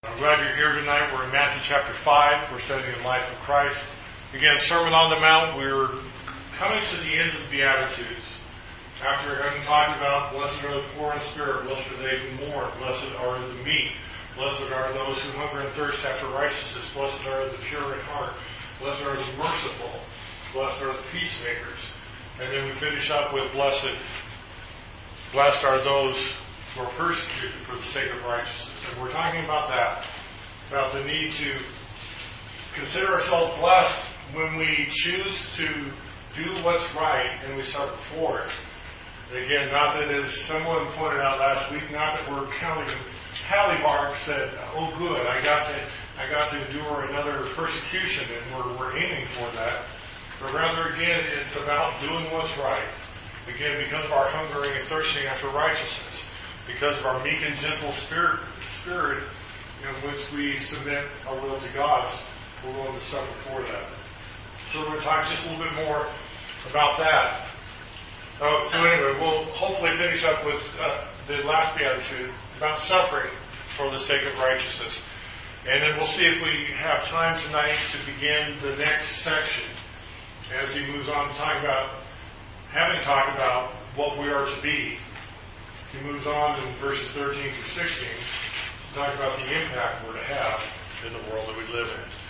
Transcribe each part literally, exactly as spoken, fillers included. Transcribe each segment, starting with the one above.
I'm glad you're here tonight. We're in Matthew chapter five. We're studying the life of Christ. Again, Sermon on the Mount. We're coming to the end of the Beatitudes. After having talked about, blessed are the poor in spirit, blessed are they who mourn, blessed are the meek, blessed are those who hunger and thirst after righteousness, blessed are the pure in heart, blessed are the merciful, blessed are the peacemakers. And then we finish up with blessed, blessed are those who are persecuted for the sake of righteousness. And we're talking about that, about the need to consider ourselves blessed when we choose to do what's right and we suffer for it. And again, not that, as someone pointed out last week, not that we're counting tally marks that, oh good, I got to I got to endure another persecution, and we're, we're aiming for that. But rather, again, it's about doing what's right. Again, because of our hungering and thirsting after righteousness, because of our meek and gentle spirit, spirit in which we submit our will to God's, we're willing to suffer for that. So we're going to talk just a little bit more about that. Oh, so anyway, we'll hopefully finish up with uh, the last beatitude about suffering for the sake of righteousness. And then we'll see if we have time tonight to begin the next section as he moves on to talk about, having talked about what we are to be. He moves on in verses thirteen through sixteen to talk about the impact we're to have in the world that we live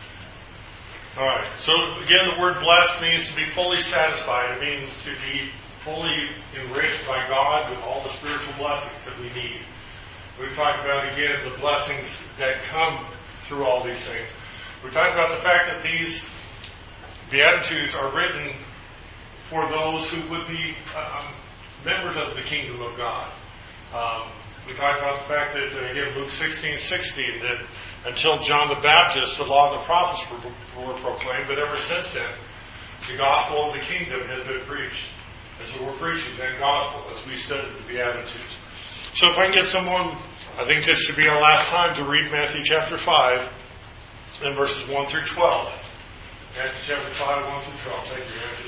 in. All right. So again, the word blessed means to be fully satisfied. It means to be fully enriched by God with all the spiritual blessings that we need. We've talked about, again, the blessings that come through all these things. We talked about the fact that these Beatitudes are written for those who would be um, members of the kingdom of God. Um, we talked about the fact that, uh, again, Luke sixteen sixteen, that until John the Baptist, the law and the prophets were, were proclaimed, but ever since then, the gospel of the kingdom has been preached. And so we're preaching that gospel as we study the Beatitudes. So if I can get someone, I think this should be our last time to read Matthew chapter five and verses one through twelve. Matthew chapter five, one through twelve. Thank you, Matthew.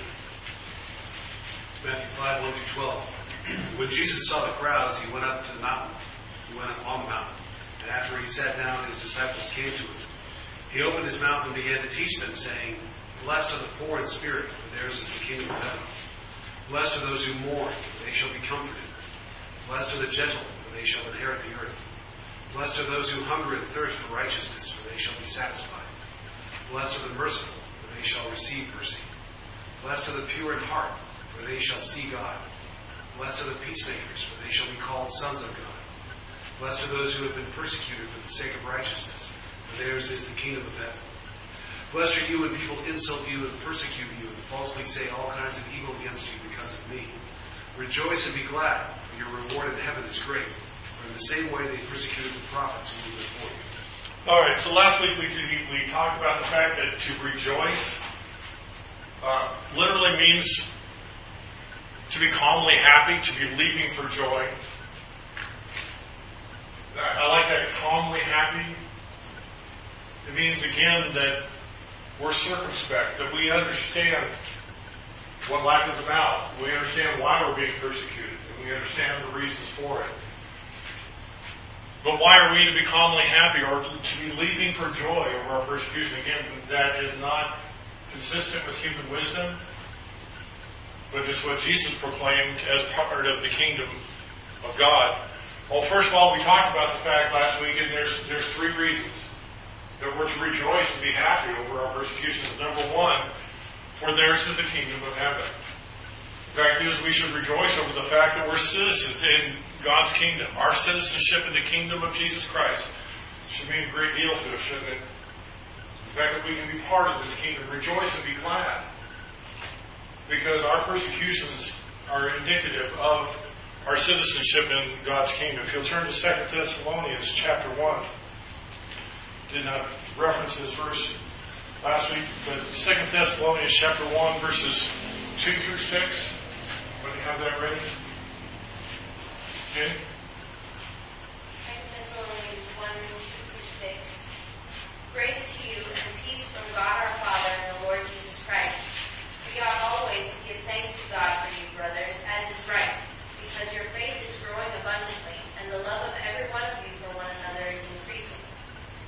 Matthew five, one through twelve. When Jesus saw the crowds, he went up to the mountain. He went up on the mountain. And after he sat down, his disciples came to him. He opened his mouth and began to teach them, saying, Blessed are the poor in spirit, for theirs is the kingdom of heaven. Blessed are those who mourn, for they shall be comforted. Blessed are the gentle, for they shall inherit the earth. Blessed are those who hunger and thirst for righteousness, for they shall be satisfied. Blessed are the merciful, for they shall receive mercy. Blessed are the pure in heart, for they shall see God. Blessed are the peacemakers, for they shall be called sons of God. Blessed are those who have been persecuted for the sake of righteousness, for theirs is the kingdom of heaven. Blessed are you when people insult you and persecute you and falsely say all kinds of evil against you because of me. Rejoice and be glad, for your reward in heaven is great. For in the same way they persecuted the prophets who were before you. All right, so last week we, we talked about the fact that to rejoice uh, literally means to be calmly happy, to be leaping for joy. I like that, calmly happy. It means, again, that we're circumspect, that we understand what life is about. We understand why we're being persecuted, and we understand the reasons for it. But why are we to be calmly happy or to be leaping for joy over our persecution? Again, that is not consistent with human wisdom, but it's what Jesus proclaimed as part of the kingdom of God. Well, first of all, we talked about the fact last week, and there's there's three reasons that we're to rejoice and be happy over our persecutions. Number one, for theirs is the kingdom of heaven. The fact is, we should rejoice over the fact that we're citizens in God's kingdom. Our citizenship in the kingdom of Jesus Christ should mean a great deal to us, shouldn't it? The fact that we can be part of this kingdom. Rejoice and be glad. Because our persecutions are indicative of our citizenship in God's kingdom. If you'll turn to Second Thessalonians chapter one. Did not reference this verse last week, but Second Thessalonians chapter one, verses two through six. When you have that ready? Okay. Second Thessalonians one, two through six. Grace to you and peace from God our Father and the Lord Jesus Christ. We ought always to give thanks to God for you, brothers, as is right, because your faith is growing abundantly, and the love of every one of you for one another is increasing.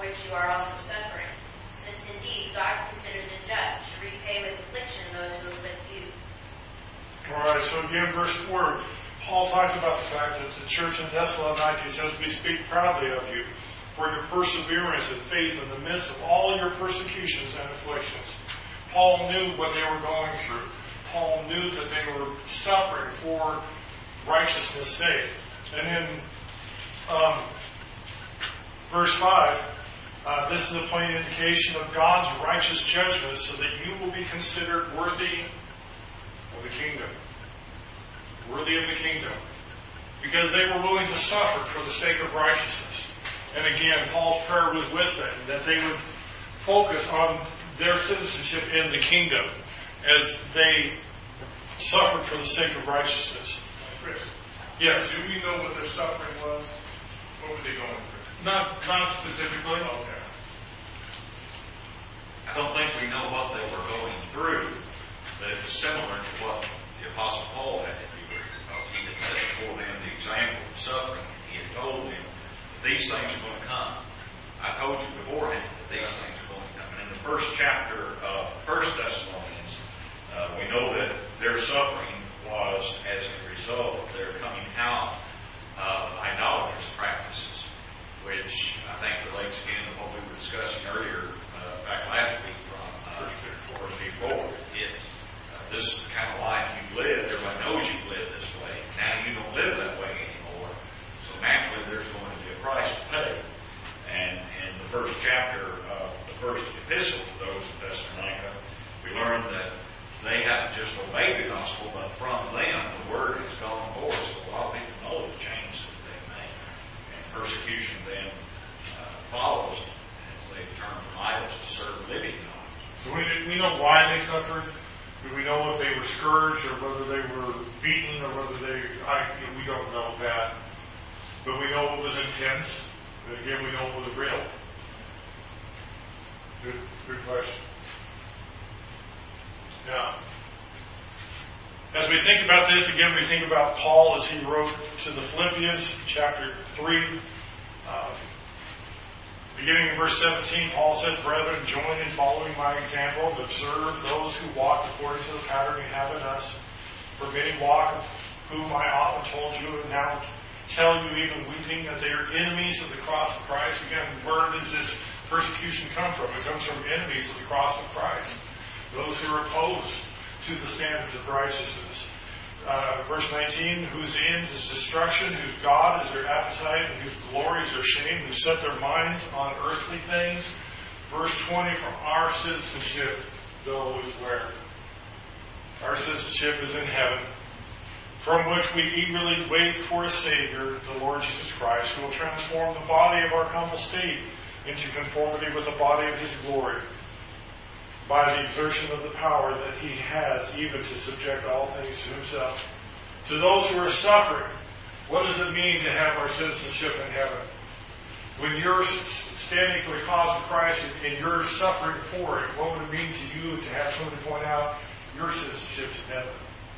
which you are also suffering, since indeed God considers it just to repay with affliction those who afflict you. All right, so again, verse four, Paul talked about the fact that the church in Thessalonica, he says, we speak proudly of you for your perseverance and faith in the midst of all your persecutions and afflictions. Paul knew what they were going through. Paul knew that they were suffering for righteousness' sake. And in um, verse five, uh, this is a plain indication of God's righteous judgment so that you will be considered worthy of the kingdom. Worthy of the kingdom. Because they were willing to suffer for the sake of righteousness. And again, Paul's prayer was with them, that they would focus on their citizenship in the kingdom as they suffered for the sake of righteousness. Chris, Yes. do we know what their suffering was? What were they going through? Not, not specifically. Okay. I don't think we know what they were going through, but it was similar to what the Apostle Paul had to do, because he had set before them the example of suffering. He had told them that these things are going to come. I told you beforehand that these things are going to come. And in the first chapter of First Thessalonians, uh, we know that their suffering was as a result of their coming out of idolatrous practices, which I think relates again to what we were discussing earlier uh, back last week from uh, First Peter four. It, uh, this is the kind of life you've lived. Everybody knows you've lived this way. Now you don't live that way anymore. So naturally there's going to be a price to pay. And in the first chapter of the first epistle to those in Thessalonica, we learned that they haven't just obeyed the gospel, but from them the word has gone forth. So a lot of people know the change that they've made. And persecution then uh, follows as they turn from idols to serve living God. So we, we know why they suffered. Do we know if they were scourged or whether they were beaten or whether they, I, we don't know that. But we know it was intense. But again, we know it was real. Good, good question. Now, as we think about this, again, we think about Paul as he wrote to the Philippians, chapter three. Uh, beginning in verse seventeen, Paul said, Brethren, join in following my example and observe those who walk according to the pattern you have in us. For many walk, of whom I often told you, and now tell you even weeping, that they are enemies of the cross of Christ. Again, where does this persecution come from? It comes from enemies of the cross of Christ. Those who are opposed to the standards of righteousness. Uh, verse nineteen, whose end is destruction, whose God is their appetite, and whose glory is their shame, who set their minds on earthly things. Verse twenty, from our citizenship, though is where? Our citizenship is in heaven, from which we eagerly wait for a Savior, the Lord Jesus Christ, who will transform the body of our humble state into conformity with the body of His glory, by the exertion of the power that He has even to subject all things to Himself. To those who are suffering, what does it mean to have our citizenship in heaven? When you're standing for the cause of Christ and you're suffering for it, what would it mean to you to have somebody point out your citizenship in heaven?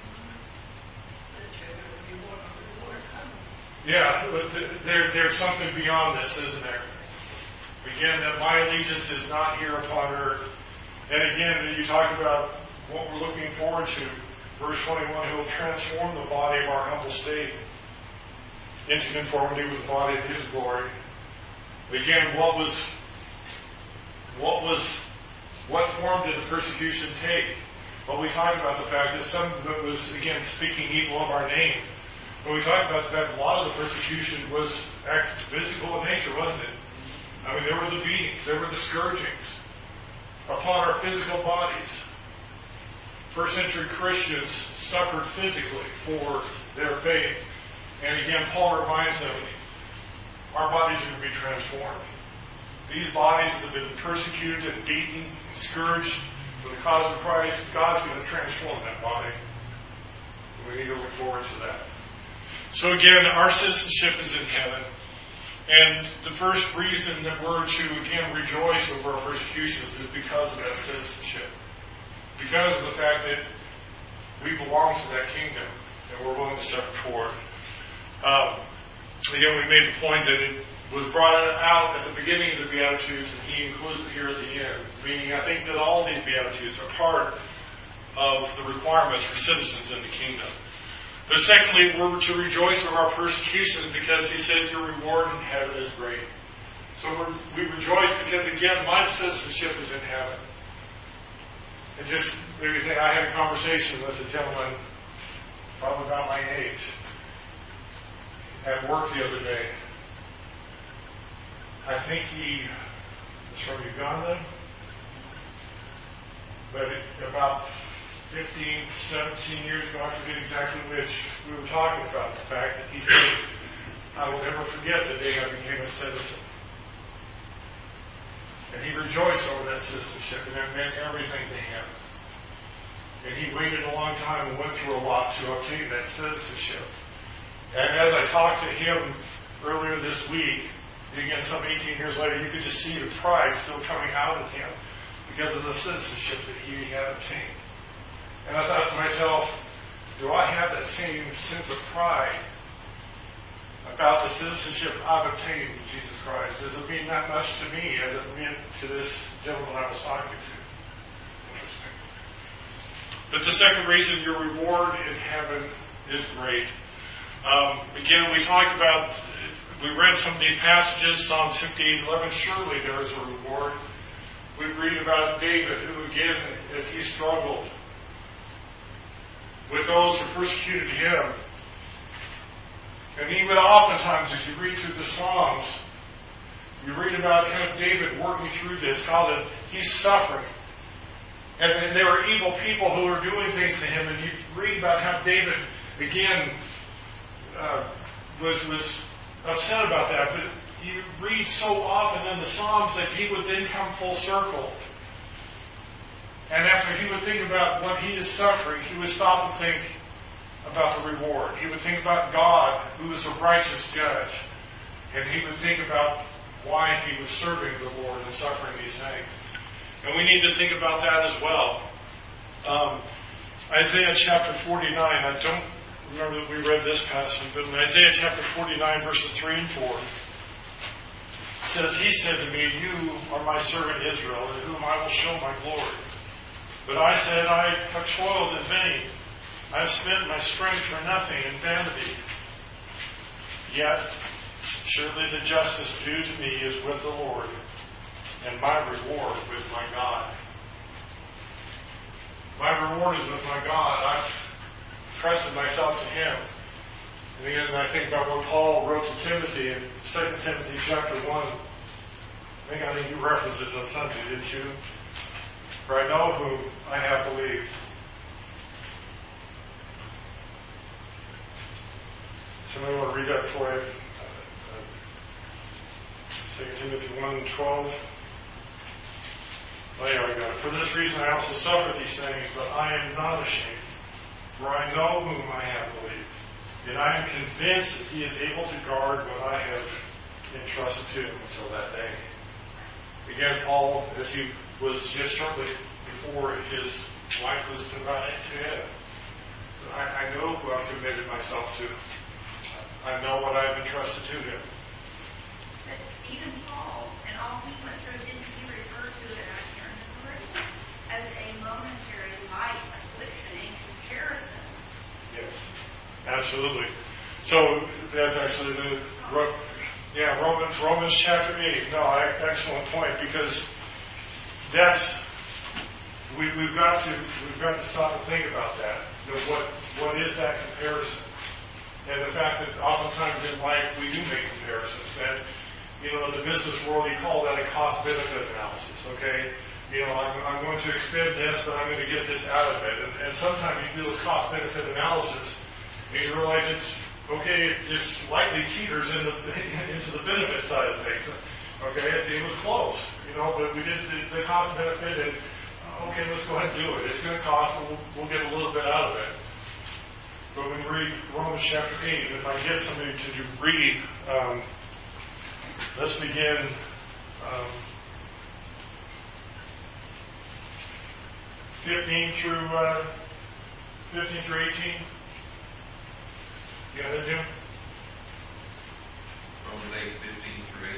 Yeah, but there, there's something beyond this, isn't there? Again, that my allegiance is not here upon earth. And again, you talk about what we're looking forward to. Verse twenty-one, Who will transform the body of our humble state into conformity with the body of His glory. Again, what was, what was, what form did the persecution take? Well, we talked about the fact that some of it was, again, speaking evil of our name. But we talked about the fact that a lot of the persecution was actually physical in nature, wasn't it? I mean, there were the beatings, there were the scourgings upon our physical bodies. First century Christians suffered physically for their faith. And again, Paul reminds them, our bodies are going to be transformed. These bodies that have been persecuted and beaten and scourged for the cause of Christ, God's going to transform that body. And we need to look forward to that. So again, our citizenship is in heaven. And the first reason that we're to, again, rejoice over our persecutions is because of that citizenship. Because of the fact that we belong to that kingdom and we're willing to suffer for it. Um, again, we made the point that it, was brought out at the beginning of the Beatitudes, and he includes it here at the end. Meaning, I think that all these Beatitudes are part of the requirements for citizens in the kingdom. But secondly, we're to rejoice over our persecution because he said your reward in heaven is great. So we're, we rejoice because, again, my citizenship is in heaven. And just, maybe think, I had a conversation with a gentleman, probably about my age, at work the other day. I think he was from Uganda, but it, about fifteen, seventeen years ago, I forget exactly which, we were talking about the fact that he said, I will never forget the day I became a citizen. And he rejoiced over that citizenship, and it meant everything to him. And he waited a long time and went through a lot to obtain that citizenship. And as I talked to him earlier this week, again, some eighteen years later, you could just see the pride still coming out of him because of the citizenship that he had obtained. And I thought to myself, do I have that same sense of pride about the citizenship I've obtained in Jesus Christ? Does it mean that much to me as it meant to this gentleman I was talking to? Interesting. But the second reason, your reward in heaven is great. Um, again, we talked about, we read some of these passages, Psalm fifty-eight eleven, surely there is a reward. We read about David, who again, as he struggled with those who persecuted him. And even oftentimes, as you read through the Psalms, you read about kind of David working through this, how that he's suffering. And, and there are evil people who are doing things to him, and you read about how David, again, uh, was, was upset about that. But you read so often in the Psalms that he would then come full circle. And after he would think about what he is suffering, he would stop and think about the reward. He would think about God, who is a righteous judge. And he would think about why he was serving the Lord and suffering these things. And we need to think about that as well. Um, Isaiah chapter forty-nine, I don't remember that we read this passage, but in Isaiah chapter forty-nine, verses three and four, it says, he said to me, you are my servant Israel, in whom I will show my glory. But I said, I have toiled in vain. I have spent my strength for nothing in vanity. Yet, surely the justice due to me is with the Lord, and my reward with my God. My reward is with my God. I've trusted myself to Him. And again, I think about what Paul wrote to Timothy in Second Timothy chapter one. I think I think you referenced this on Sunday, didn't you? For I know whom I have believed. Somebody want to read that for you? Second Timothy one and twelve. Oh yeah, I got it. For this reason I also suffer these things, but I am not ashamed. For I know whom I have believed. And I am convinced that He is able to guard what I have entrusted to Him until that day. Again, Paul, as he was just shortly before his life was divided to end. I, I know who I've committed myself to. I know what I've entrusted to Him. But even Paul and all he went through, didn't he refer to it out here in the Word as a momentary light affliction in comparison? Yes, absolutely. So that's actually the yeah Romans Romans chapter eight. No, excellent point, because that's we, we've got to we've got to stop and think about that. You know, what what is that comparison? And the fact that oftentimes in life we do make comparisons. And, you know, in the business world, you call that a cost-benefit analysis, okay? You know, I'm, I'm going to expend this, but I'm going to get this out of it. And, and sometimes you do this cost-benefit analysis, and you realize it's, okay, it just slightly teeters into, into the benefit side of things. Okay, it, it was close, you know, but we did the, the cost-benefit, and, okay, let's go ahead and do it. It's going to cost, but we'll, we'll get a little bit out of it. But when we read Romans chapter eight, if I get somebody to read, um, let's begin um, fifteen through uh, fifteen through eighteen. You got it, Jim? Romans eight, fifteen through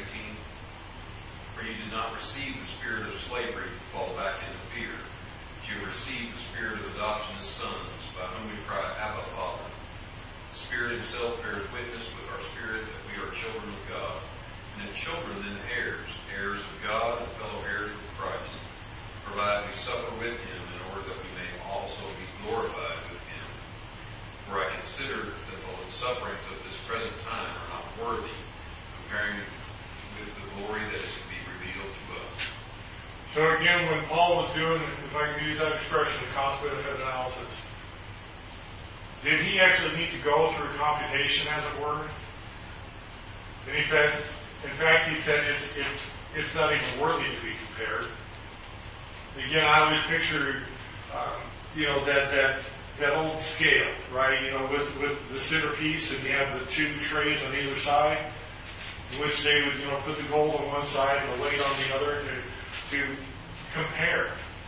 not received the spirit of slavery to fall back into fear, but you have received the spirit of adoption as sons, by whom we cry, Abba, Father. The Spirit himself bears witness with our spirit that we are children of God. And if children, then heirs, heirs of God and fellow heirs with Christ, provided we suffer with him in order that we may also be glorified with him. For I consider that the sufferings of this present time are not worthy, comparing with the glory that is to be revealed to us. So again, when Paul was doing, if I can use that expression, the cost-benefit analysis, did he actually need to go through computation, as it were? And in fact, in fact, he said it's, it's, it's not even worthy to be compared. Again, I always picture, um, you know, that that that old scale, right? You know, with with the centerpiece, and you have the two trays on either side, in which they would, you know, put the gold on one side and the weight on the other to to compare.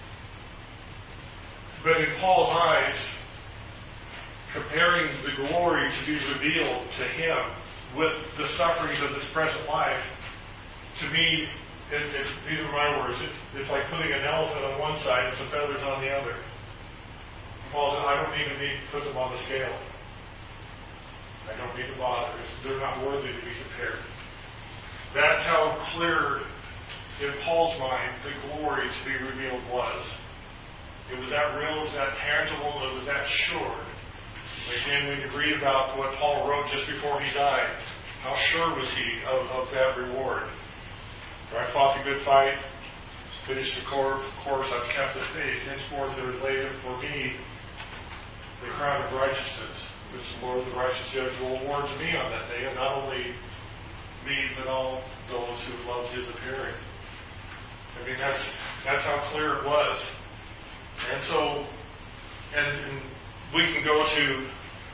But in Paul's eyes, comparing the glory to be revealed to him with the sufferings of this present life, to me, it, it, these are my words, it, it's like putting an elephant on one side and some feathers on the other. Paul said, I don't even need to put them on the scale. I don't need to bother. It's, they're not worthy to be compared. That's how clear, in Paul's mind, the glory to be revealed was. It was that real, it was that tangible, it was that sure. Again, when you read about what Paul wrote just before he died, how sure was he of, of that reward? For I fought the good fight, finished the course, I've kept the faith. Henceforth there is laid up for me the crown of righteousness, which the Lord, the righteous judge, will award to me on that day, and not only me, but all those who loved his appearing. I mean, that's that's how clear it was. And so, and, and we can go to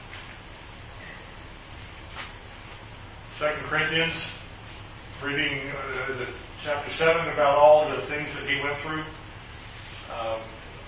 Second Corinthians, reading uh, the chapter seven about all the things that he went through. Um,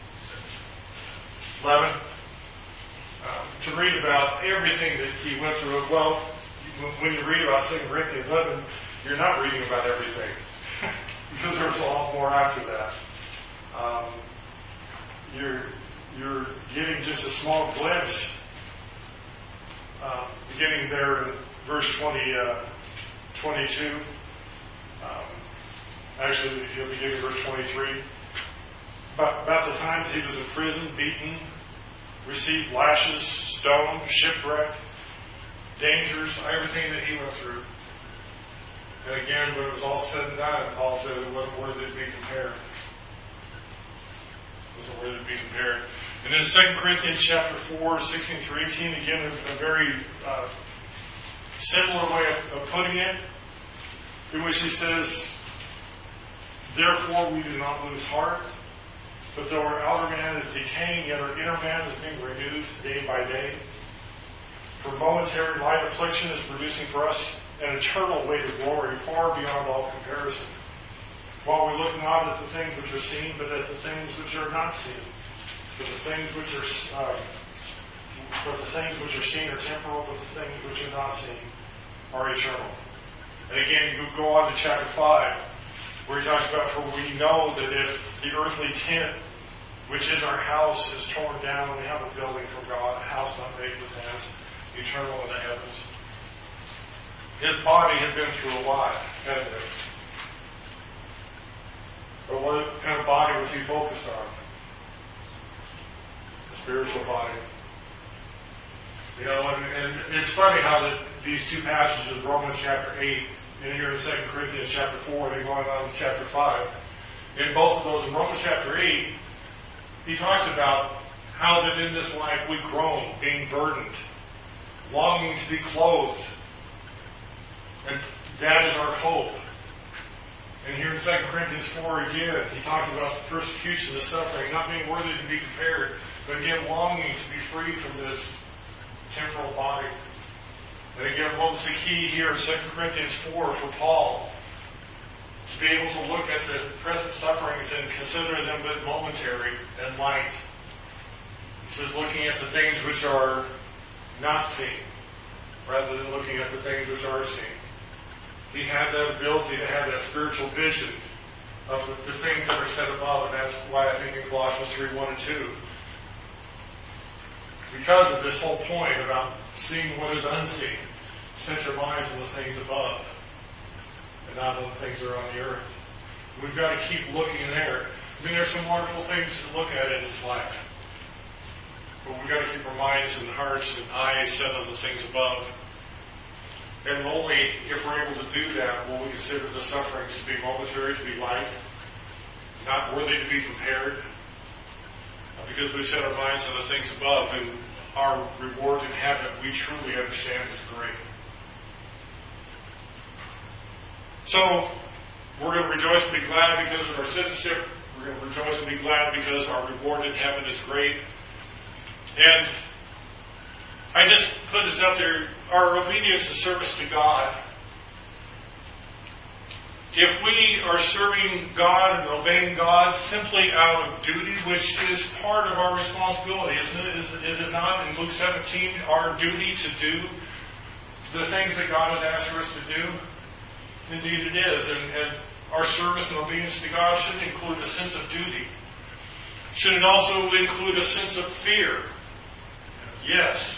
eleven. Um, to read about everything that he went through. Well, when you read about Second Corinthians eleven, you're not reading about everything. Because there's a lot more after that. Um, you're you're getting just a small glimpse, uh, beginning there in verse twenty, uh, twenty-two. Um, actually, you'll be getting verse twenty-three. About, about the time that he was in prison, beaten, received lashes, stoned, shipwrecked, dangers, everything that he went through. And again, when it was all said and done, Paul said it wasn't worthy to be compared. It wasn't worthy to be compared. And then Second Corinthians chapter four, sixteen through eighteen, again, a, a very uh, similar way of, of putting it, in which he says, therefore we do not lose heart, but though our outer man is decaying, yet our inner man is being renewed day by day. For momentary light affliction is producing for us an eternal weight of glory far beyond all comparison. While we look not at the things which are seen, but at the things which are not seen. For the things which are uh, for the things which are seen are temporal, but the things which are not seen are eternal. And again, you go on to chapter five, where he talks about, for we know that if the earthly tent, which is our house, is torn down, we have a building from God, a house not made with hands, eternal in the heavens. His body had been through a lot, hadn't it? But what kind of body was he focused on? The spiritual body. You know, and, and it's funny how the, these two passages, Romans chapter eight, and here in Second Corinthians chapter four, they're going on to chapter five. In both of those, in Romans chapter eight, he talks about how that in this life we groan, being burdened, longing to be clothed. And that is our hope. And here in Second Corinthians four again, he talks about the persecution, the suffering, not being worthy to be compared, but again longing to be free from this temporal body. And again, what was the key here in Second Corinthians four for Paul? To be able to look at the present sufferings and consider them but momentary and light. It says looking at the things which are not seen, rather than looking at the things which are seen. He had that ability to have that spiritual vision of the, the things that are set above, and that's why I think in Colossians three, one and two, because of this whole point about seeing what is unseen, set your minds on the things above and not on the things that are on the earth. We've got to keep looking there. I mean, there's some wonderful things to look at in this life, but we've got to keep our minds and hearts and eyes set on the things above. And only if we're able to do that will we consider the sufferings to be momentary, to be light, not worthy to be compared, because we set our minds on the things above, and our reward in heaven we truly understand is great. So, we're going to rejoice and be glad because of our citizenship. We're going to rejoice and be glad because our reward in heaven is great. And I just put this out there. Our obedience and service to God. If we are serving God and obeying God simply out of duty, which is part of our responsibility, isn't it? Is, is it not in Luke seventeen our duty to do the things that God has asked for us to do? Indeed it is. And, and our service and obedience to God should include a sense of duty. Should it also include a sense of fear? Yes.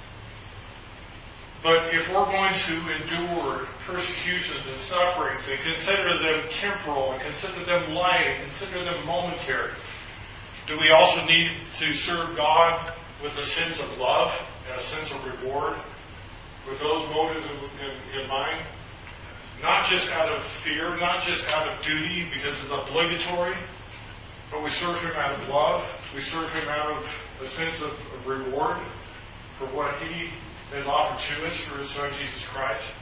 But if we're going to endure persecutions and sufferings and consider them temporal and consider them light and consider them momentary, do we also need to serve God with a sense of love and a sense of reward with those motives in, in, in mind? Not just out of fear, not just out of duty because it's obligatory, but we serve Him out of love. We serve Him out of a sense of, of reward for what He has offered to us through His Son, Jesus Christ.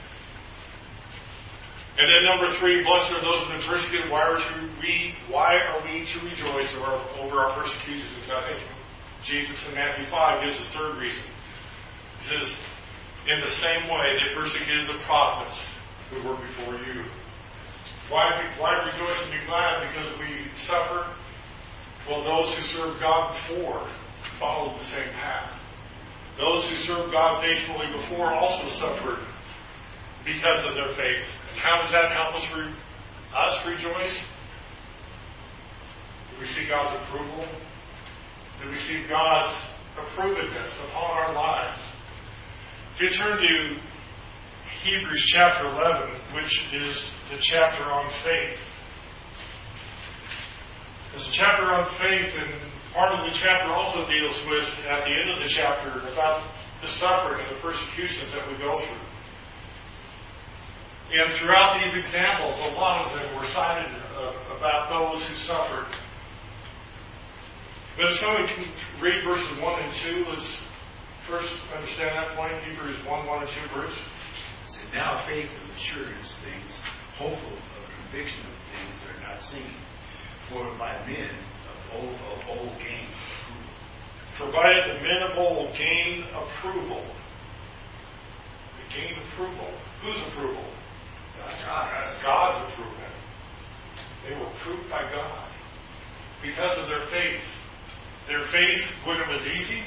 And then number three, blessed are those who have been persecuted. Why are, to we, why are we to rejoice over our, over our persecutions? Because I think Jesus in Matthew five gives us the third reason. He says, in the same way they persecuted the prophets who were before you. Why, why rejoice and be glad? Because we suffered? Well, those who served God before followed the same path. Those who served God faithfully before also suffered because of their faith. And how does that help us, re- us rejoice? Do we see God's approval? Do we see God's approvedness upon our lives? If you turn to Hebrews chapter eleven, which is the chapter on faith. It's a chapter on faith, and part of the chapter also deals with, at the end of the chapter, about the suffering and the persecutions that we go through. And throughout these examples, a lot of them were cited uh, about those who suffered. But if someone can read verses one and two, let's first understand that point. Hebrews one, one and two, Bruce. It said, now faith of assurance things, hopeful of conviction of things that are not seen. For by men of old, of old gain approval. For by the men of old gain approval. They gained approval. Whose approval? God's. God's approval. They were approved by God because of their faith. Their faith, when it was easy,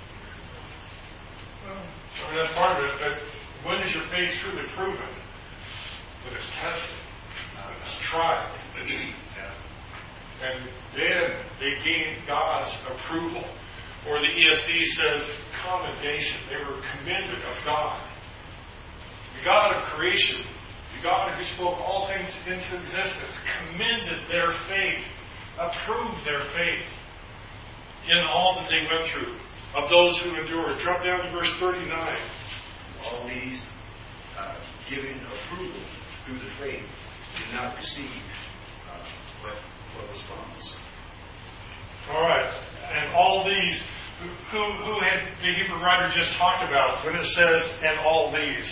well, I mean, that's part of it, but when is your faith truly proven? When it's tested, when it's tried. And then they gained God's approval. Or the E S V says commendation. They were commended of God. The God of creation, the God who spoke all things into existence, commended their faith, approved their faith in all that they went through, of those who endured. Drop down to verse thirty-nine. All these uh, giving approval through the faith did not receive uh, what, what was promised. All right. And all these, who, who had the Hebrew writer just talked about when it says, and all these?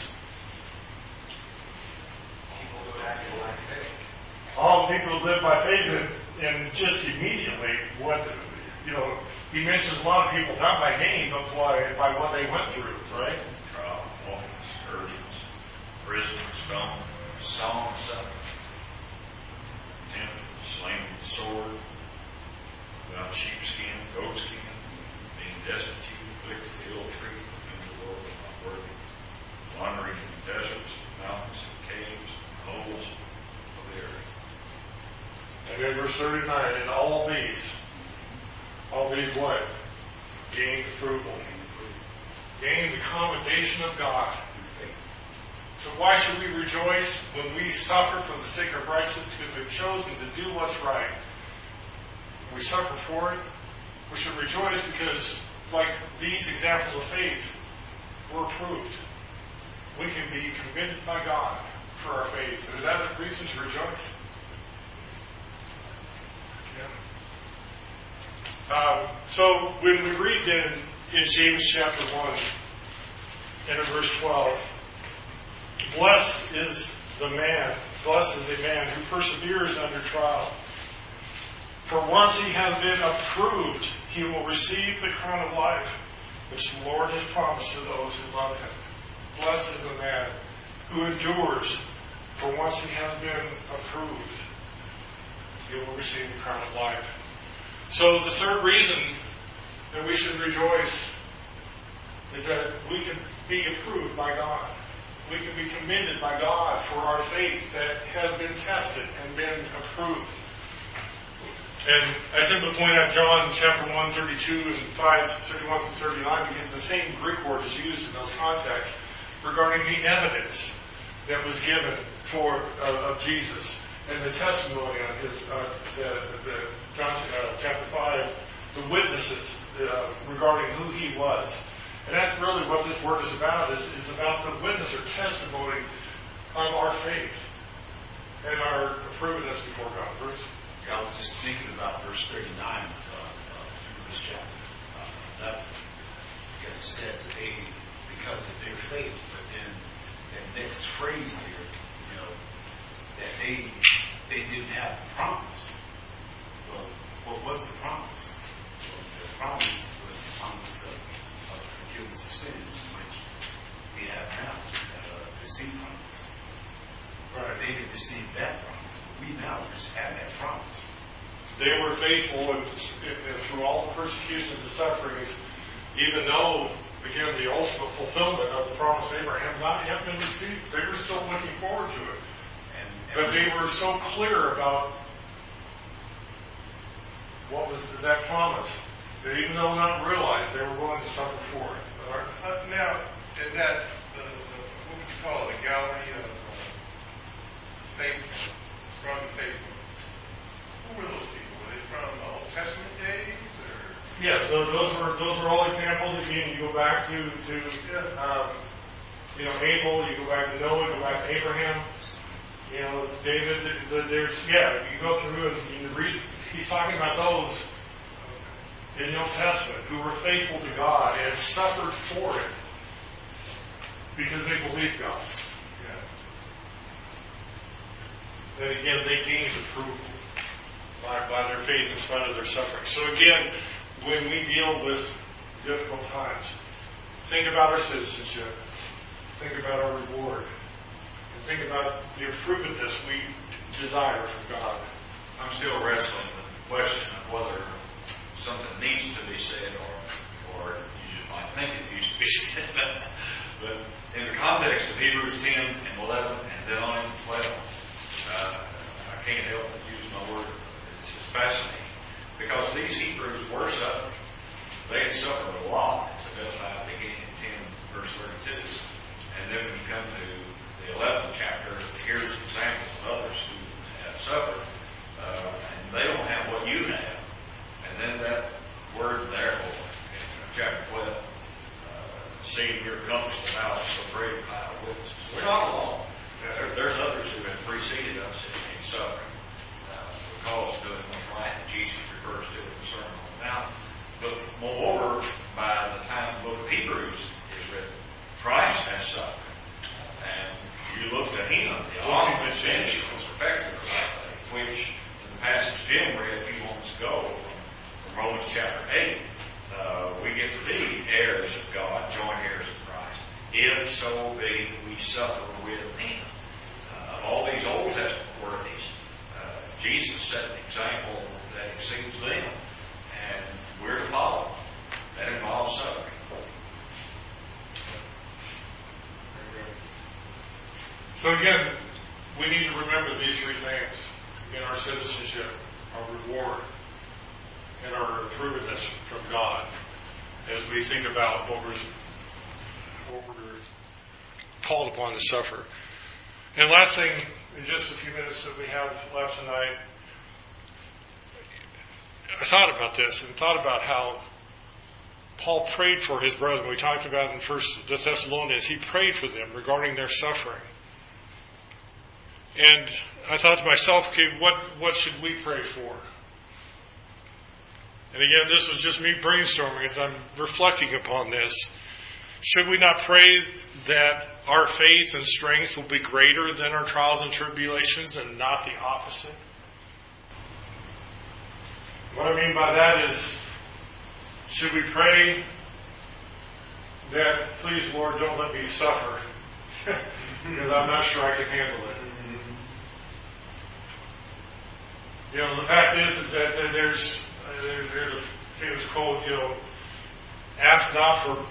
All the people who live by faith, and just immediately, what, you know, he mentions a lot of people not by name, but by, by what they went through, right? Trial, walking, scourgings, prison, stone, song, suffering, tempted, slain with the sword, without sheepskin, goatskin, being destitute, afflicted, ill-treated, in the world not worthy, wandering in the deserts, mountains, and caves, and holes of the earth. And then verse thirty-nine, and all these, all these what? Gained approval. Gained the commendation of God. So why should we rejoice when we suffer for the sake of righteousness? Because we've chosen to do what's right. We suffer for it. We should rejoice because, like these examples of faith, we're approved. We can be commended by God for our faith. Is that a reason to rejoice? Yeah. Um, so when we read then in James chapter one and in verse twelve, blessed is the man, blessed is the man who perseveres under trial. For once he has been approved, he will receive the crown of life, which the Lord has promised to those who love him. Blessed is the man who endures, for once he has been approved, he will receive the crown of life. So the third reason that we should rejoice is that we can be approved by God. We can be commended by God for our faith that has been tested and been approved. And I simply point out John chapter one, thirty-two and five, thirty-one through thirty-nine, because the same Greek word is used in those contexts regarding the evidence that was given for uh, of Jesus and the testimony on his uh, the, the John uh, chapter five, the witnesses uh, regarding who he was. And that's really what this word is about, is, is about the witness or testimony of our faith and our approvedness before God. Bruce? I was just thinking about verse thirty-nine of uh, this chapter. Uh, that, because it says that they, because of their faith, but then that next phrase there, you know, that they they didn't have the promise. Well, what was the promise? Well, the promise was the promise of, of forgiveness of sins, which we have now, uh, the seed promise. Right. They didn't receive that promise. We now just have that promise. They were faithful and, and through all the persecutions and sufferings, even though, again, the ultimate fulfillment of the promise of Abraham not yet been received. They were still looking forward to it. And, and but they were so clear about what was that promise that even though not realized, they were willing to suffer for it. Right? Uh, now, in that, the, the, what would you call it, the gallery of uh, faith, strong faith, who were those people? Were they from the Old Testament days? Or? Yes, so those were those were all examples. Again, you go back to to um, you know Abel, you go back to Noah, you go back to Abraham, you know David. The, the, there's yeah, you go through and you read. He's talking about those in the Old Testament who were faithful to God and suffered for it because they believed God. Yeah. And again, they gained approval by, by their faith in spite of their suffering. So again, when we deal with difficult times, think about our citizenship, think about our reward, and think about the approvedness we desire from God. I'm still wrestling with the question of whether something needs to be said or, or you just might think it needs to be said. But in the context of Hebrews ten and eleven and then on into twelve, uh, I can't help but use my word. It's just fascinating. Because these Hebrews were suffering. They had suffered a lot. So that's why I think in ten verse thirty-two. And then when you come to the eleventh chapter, here's examples of others who have suffered. Uh, and they don't have what you have. And then that word therefore in chapter twelve, uh, seeing your compass the mouth so great a cloud of witnesses. We're not alone. There, there's others who have preceded us in, in suffering uh, because of doing what's right that Jesus refers to in the Sermon on the Mount. But moreover, by the time the book of Hebrews is written, Christ has suffered. And you look to him, the ultimate finish was perfected of our faith, which in the passage Jim read a few moments ago from, from Romans chapter eight, uh, we get to be heirs of God, joint heirs of Christ, if so be we suffer with him. Uh, of all these Old Testament worthies, uh, Jesus set an example that exceeds them, and we're to follow. That involves suffering. So again, we need to remember these three things. in our citizenship, our reward, and our improvements from God as we think about what we're, what we're called upon to suffer. And last thing, in just a few minutes that we have left tonight, I thought about this and thought about how Paul prayed for his brethren. We talked about in First the Thessalonians, he prayed for them regarding their suffering. And I thought to myself, okay, what, what should we pray for? And again, this was just me brainstorming as I'm reflecting upon this. Should we not pray that our faith and strength will be greater than our trials and tribulations and not the opposite? What I mean by that is, should we pray that, please, Lord, don't let me suffer, because I'm not sure I can handle it. You know, the fact is, is that there's, there's, there's a famous quote, you know, ask not for,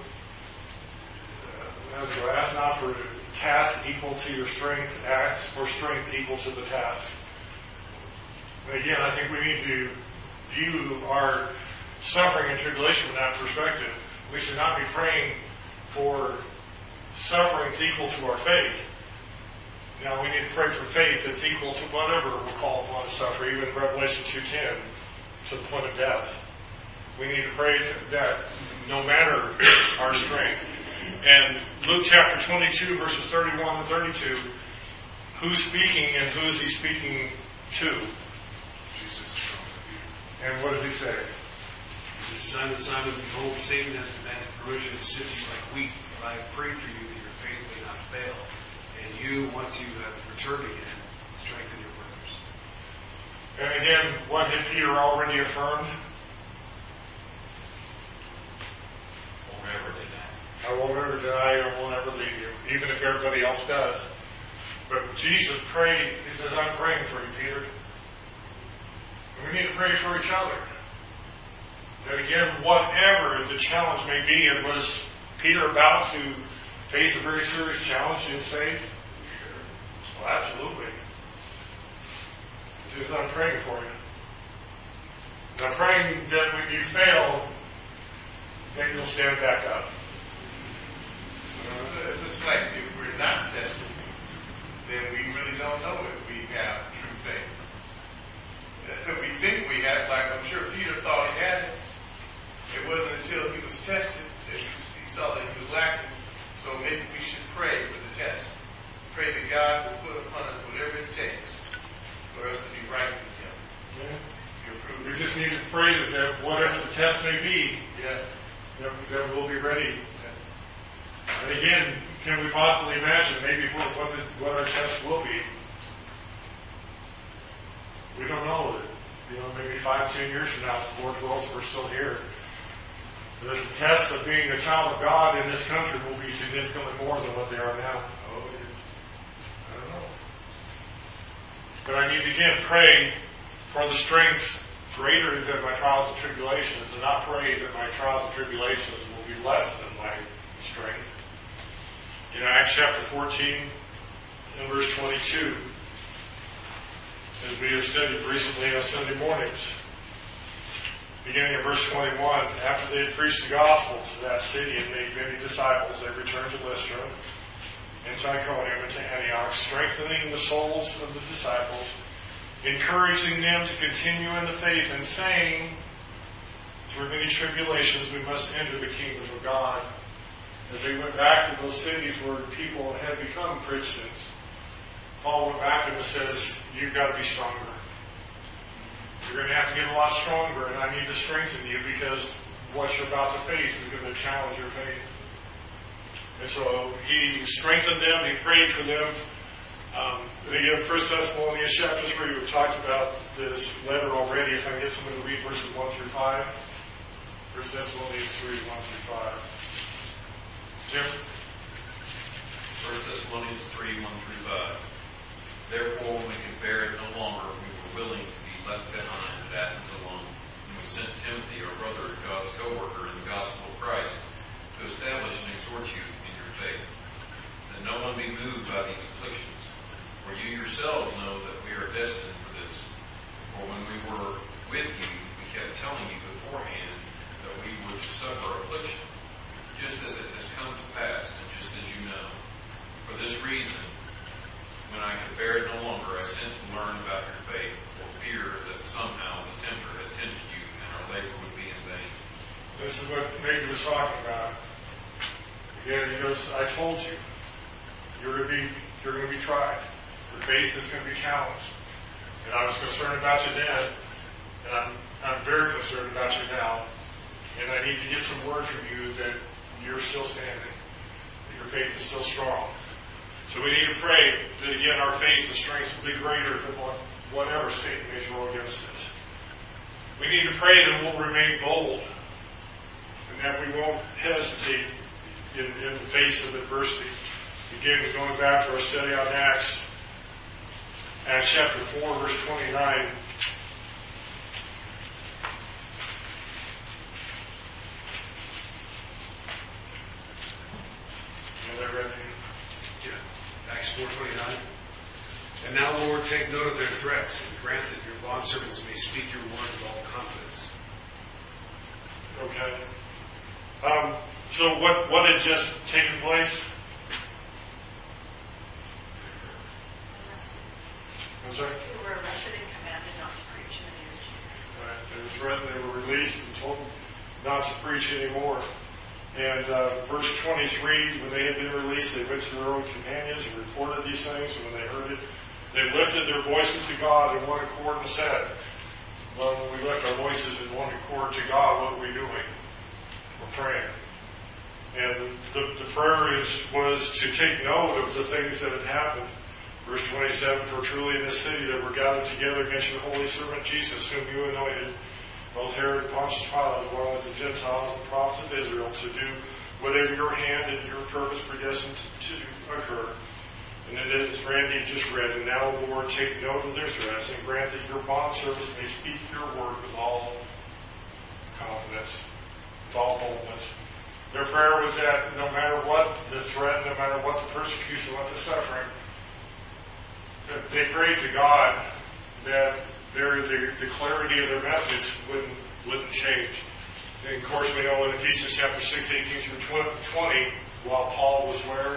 uh, ask not for task equal to your strength, ask for strength equal to the task. And again, I think we need to view our suffering and tribulation from that perspective. We should not be praying for sufferings equal to our faith. Now, we need to pray for faith that's equal to whatever we're called upon to suffer, even Revelation two ten, to the point of death. We need to pray that no matter our strength. And Luke chapter twenty-two, verses thirty-one and thirty-two, who's speaking and who is he speaking to? Jesus. And what does he say? Simon, Simon, behold, Satan has demanded permission to sift you like wheat, but I have prayed for you that your faith may not fail. And you, once you have returned again, strengthen your brothers. And again, what had Peter already affirmed? Won't ever deny. I won't ever deny you, I won't ever leave you, even if everybody else does. But Jesus prayed, he says, I'm praying for you, Peter. And we need to pray for each other. That again, whatever the challenge may be, and was Peter about to face a very serious challenge in his faith? Well, absolutely. He says, I'm praying for you. And I'm praying that when you fail, that you'll stand back up. Uh, it's like if we're not tested, then we really don't know if we have true faith. If we think we have, like I'm sure Peter thought he had it, it wasn't until he was tested that he, he saw that he was lacking. So maybe we should pray for the test. Pray that God will put upon us whatever it takes for us to be right with Him. Yeah. We just need to pray that, that whatever the test may be, Yeah. that, that we'll be ready. Yeah. And again, can we possibly imagine maybe what, what, the, what our test will be? We don't know. You know, maybe five, ten years from now, if the Lord wills, we're still here. The test of being a child of God in this country will be significantly more than what they are now. Oh, yeah. I don't know. But I need to again pray for the strength greater than my trials and tribulations, and not pray that my trials and tribulations will be less than my strength. In Acts chapter fourteen and verse twenty-two, as we have studied recently on Sunday mornings, beginning in verse twenty-one, after they had preached the gospel to that city and made many disciples, they returned to Lystra and Iconium and to Antioch, strengthening the souls of the disciples, encouraging them to continue in the faith, and saying, through many tribulations we must enter the kingdom of God. As they went back to those cities where people had become Christians, Paul went back to them and says, you've got to be stronger. You're going to have to get a lot stronger, and I need to strengthen you because what you're about to face is going to challenge your faith. And so he strengthened them, he prayed for them. Um, again, First Thessalonians chapter three, we've talked about this letter already. If I get someone to read verses one through five. First Thessalonians three, one through five. Jim? First Thessalonians three, one through five. Therefore, when we could bear it no longer, we were willing to be left behind at Athens alone. And we sent Timothy, our brother, God's co-worker in the gospel of Christ, to establish and exhort you in your faith, that no one be moved by these afflictions. For you yourselves know that we are destined for this. with you, we kept telling you beforehand that we were to suffer affliction, just as it has come to pass, and just as you know. For this reason, when I could bear it no longer, I sent to learn about your faith, for fear that somehow the tempter had tempted you, and our labor would be in vain. This is what Nathan was talking about. Again, he goes, I told you, you're going to be, you're going to be tried. Your faith is going to be challenged. And I was concerned about you then, and I'm, I'm very concerned about you now. And I need to get some word from you that you're still standing, that your faith is still strong. So we need to pray that, again, our faith and strength will be greater than what, whatever Satan may throw against us. We need to pray that we'll remain bold and that we won't hesitate in, in the face of adversity. Again, going back to our study on Acts, Acts chapter four, verse twenty-nine. Have I read it? Yeah. Acts four twenty-nine. And now, Lord, take note of their threats and grant that your bondservants may speak your word with all confidence. Okay. Um, so what, what had just taken place? I'm sorry? They were arrested and commanded not to preach in the name of Jesus. Right. They were threatened, they were released and told not to preach anymore. And uh, verse twenty-three, when they had been released, they went to their own companions and reported these things. And when they heard it, they lifted their voices to God in one accord and said, well, when we lift our voices in one accord to God, what are we doing? We're praying. And the, the prayer is, was to take note of the things that had happened. Verse twenty-seven, for truly in this city that were gathered together against your holy servant Jesus, whom you anointed, both Herod and Pontius Pilate, along with the Gentiles and the prophets of Israel, to do whatever your hand and your purpose predestined to occur. And then as Randy just read, and now, Lord, take note of their threats and grant that your bondservants may speak your word with all confidence, with all boldness. Their prayer was that no matter what the threat, no matter what the persecution, what the suffering, that they prayed to God that their, the, the clarity of their message wouldn't, wouldn't change. And of course, we know in Ephesians chapter six, eighteen through twenty, while Paul was where?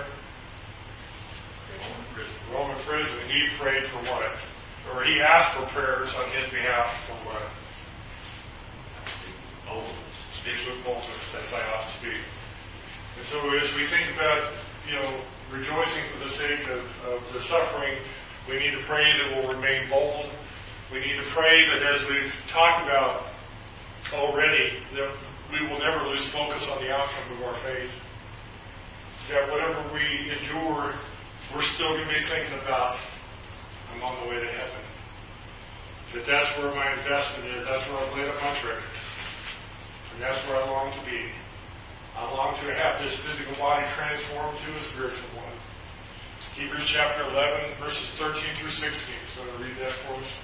Roman prison. He prayed for what? Or he asked for prayers on his behalf for what? Boldness. Speaks with boldness, as I ought to speak. And so as we think about, you know, rejoicing for the sake of, of the suffering, we need to pray that we'll remain bold. We need to pray that, as we've talked about already, that we will never lose focus on the outcome of our faith. That whatever we endure, we're still going to be thinking about, I'm on the way to heaven. That that's where my investment is. That's where I've laid up my treasure. And that's where I long to be. I long to have this physical body transformed to a spiritual one. Hebrews chapter eleven, verses thirteen through sixteen. So I'm going to read that for us.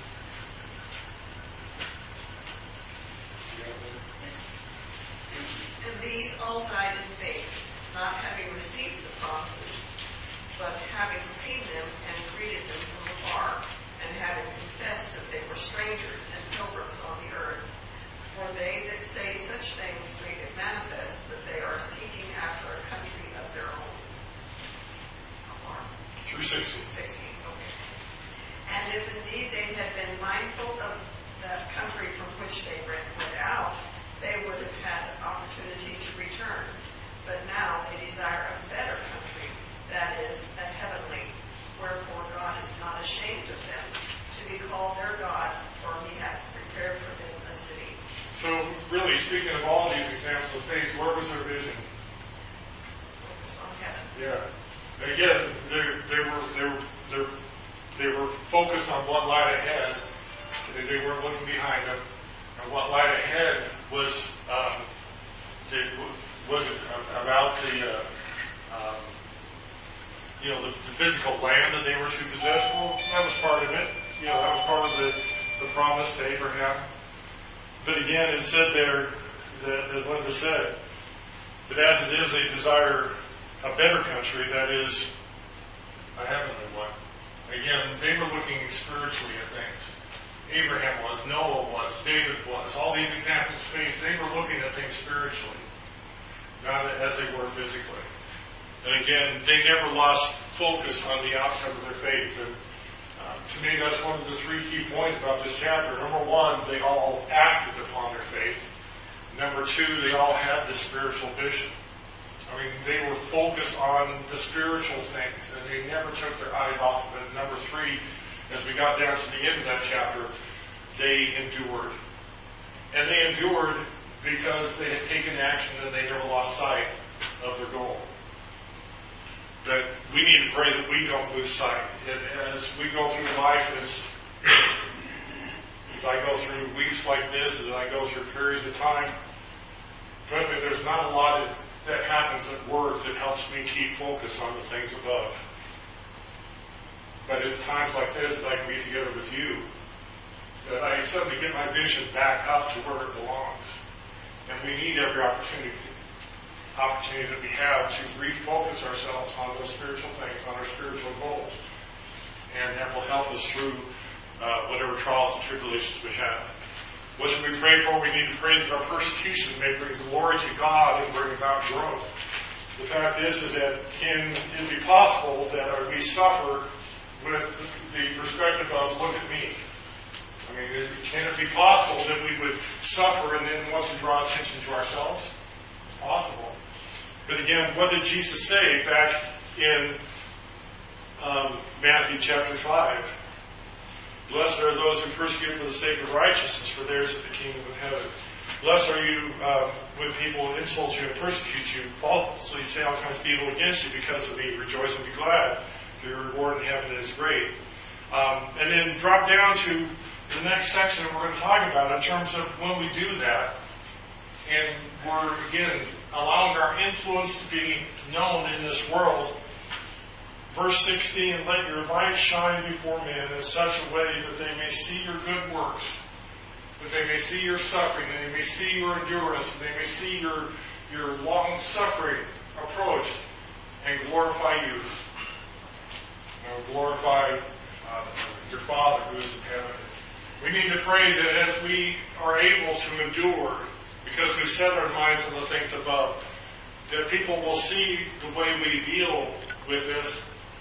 And these all died in faith, not having received the promises, but having seen them and greeted them from afar, and having confessed that they were strangers and pilgrims on the earth. For they that say such things make it manifest that they are seeking after a country of their own. Through sixteen. sixteen, okay. And if indeed they had been mindful of that country from which they went out, they would have had opportunity to return. But now they desire a better country, that is, a heavenly. Wherefore God is not ashamed of them, to be called their God, for he hath prepared for them a city. So, really, speaking of all these examples of faith, where was their vision? Focus on heaven. Yeah. And again, they, they were they were they were, they were focused on what lied ahead. They, they weren't looking behind them. And what lied ahead was um, it wasn't about the uh, um, you know the, the physical land that they were to possess. Well, that was part of it. You know, that was part of the, the promise to Abraham. But again, it said there, that, as Linda said, that as it is, they desire a better country, that is, a heavenly one. Again, they were looking spiritually at things. Abraham was, Noah was, David was. All these examples of faith, they were looking at things spiritually, not as they were physically. And again, they never lost focus on the outcome of their faith. And uh, to me, that's one of the three key points about this chapter. Number one, they all acted upon their faith. Number two, they all had the spiritual vision. I mean, they were focused on the spiritual things, and they never took their eyes off of it. Number three, as we got down to the end of that chapter, they endured. And they endured because they had taken action and they never lost sight of their goal. That we need to pray that we don't lose sight. And as we go through life, as, as I go through weeks like this, as I go through periods of time, frankly, there's not a lot of, that happens at work that helps me keep focus on the things above. But it's times like this that I can be together with you that I suddenly get my vision back up to where it belongs. And we need every opportunity opportunity that we have to refocus ourselves on those spiritual things, on our spiritual goals. And that will help us through uh, whatever trials and tribulations we have. What should we pray for? We need to pray that our persecution may bring glory to God and bring about growth. The fact is, is that can it be possible that we suffer with the perspective of, look at me? I mean, can it be possible that we would suffer and then want to draw attention to ourselves? It's possible. But again, what did Jesus say back in um, Matthew chapter five? Blessed are those who persecute for the sake of righteousness, for theirs is the kingdom of heaven. Blessed are you uh, when people insult you and persecute you, falsely say all kinds of evil against you because of me. Rejoice and be glad, for your reward in heaven is great. Um, and then drop down to the next section that we're going to talk about in terms of when we do that. And we're, again, allowing our influence to be known in this world. Verse sixteen, let your light shine before men in such a way that they may see your good works, that they may see your suffering, that they may see your endurance, that they may see your, your long-suffering approach and glorify you. Now, glorify uh, your Father who is in heaven. We need to pray that as we are able to endure, because we've set our minds on the things above, that people will see the way we deal with this.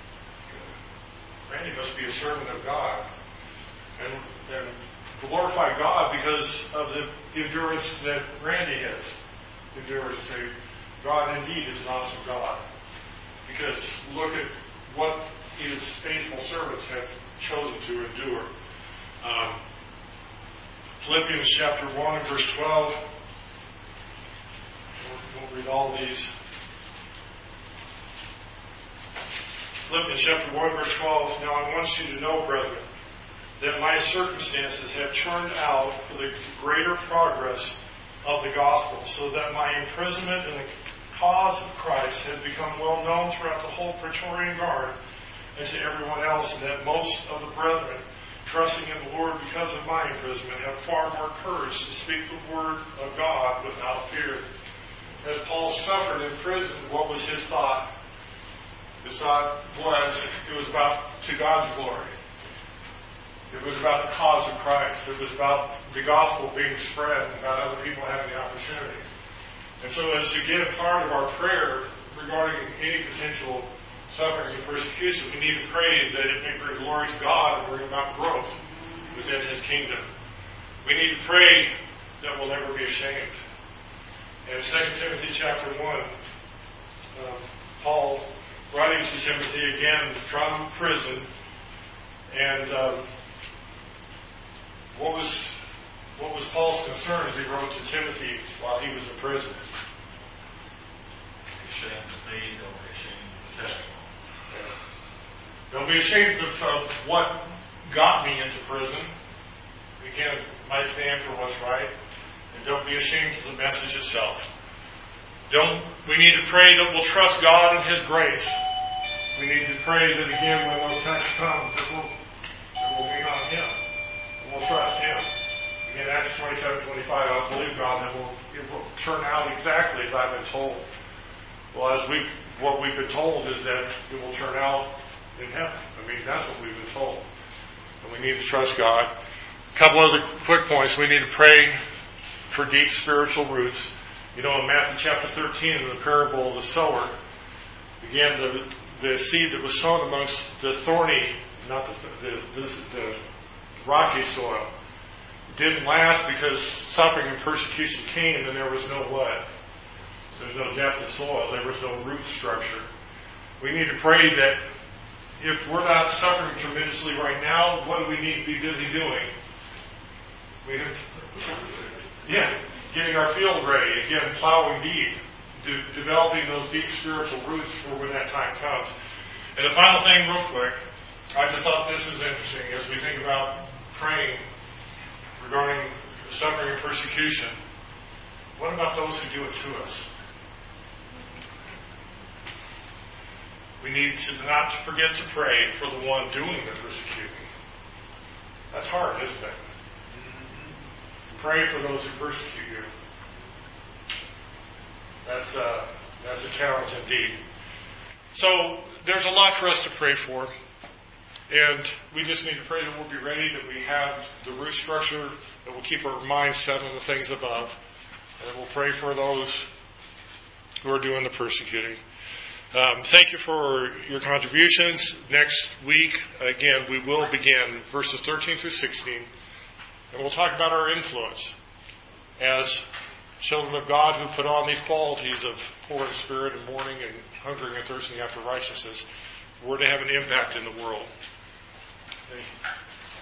Randy must be a servant of God. And, and glorify God because of the endurance that Randy has endured. To say, God indeed is an awesome God. Because look at what His faithful servants have chosen to endure. Um, Philippians chapter one and verse twelve. We'll read all of these. Philippians chapter one, verse twelve. Now I want you to know, brethren, that my circumstances have turned out for the greater progress of the gospel, so that my imprisonment in the cause of Christ has become well known throughout the whole Praetorian Guard and to everyone else, and that most of the brethren, trusting in the Lord because of my imprisonment, have far more courage to speak the word of God without fear. As Paul suffered in prison, what was his thought? His thought was, it was about to God's glory. It was about the cause of Christ. It was about the gospel being spread and about other people having the opportunity. And so as again, part of our prayer regarding any potential suffering and persecution, we need to pray that it may bring glory to God and bring about growth within His kingdom. We need to pray that we'll never be ashamed. In Second Timothy chapter one, um, Paul, writing to Timothy again from prison, and um, what was what was Paul's concern as he wrote to Timothy while he was in prison? Be ashamed of me, don't be ashamed of the testimony. Don't be ashamed of, of what got me into prison. Again, I stand for what's right. And don't be ashamed of the message itself. Don't. We need to pray that we'll trust God and His grace. We need to pray that again, when those times come, that we'll, that we'll lean on Him. And we'll trust Him. Again, Acts twenty-seven, twenty-five, I believe God that will, it will turn out exactly as I've been told. Well, as we, what we've been told is that it will turn out in heaven. I mean, that's what we've been told. And we need to trust God. A couple other quick points. We need to pray for deep spiritual roots. You know, in Matthew chapter thirteen, in the parable of the sower, again, the, the seed that was sown amongst the thorny, not the, the, the, the rocky soil, didn't last because suffering and persecution came, and there was no what? There's no depth of soil. There was no root structure. We need to pray that if we're not suffering tremendously right now, what do we need to be busy doing? We have, yeah, getting our field ready, again, plowing deep, de- developing those deep spiritual roots for when that time comes. And the final thing, real quick, I just thought this was interesting as we think about praying regarding suffering and persecution. What about those who do it to us? We need to not forget to pray for the one doing the persecuting. That's hard, isn't it? Pray for those who persecute you. That's uh, that's a challenge indeed. So there's a lot for us to pray for, and we just need to pray that we'll be ready, that we have the root structure, that we'll keep our minds set on the things above, and we'll pray for those who are doing the persecuting. Um, thank you for your contributions. Next week, again, we will begin verses thirteen through sixteen, and we'll talk about our influence as children of God who put on these qualities of poor in spirit and mourning and hungering and thirsting after righteousness. We're to have an impact in the world. Thank you.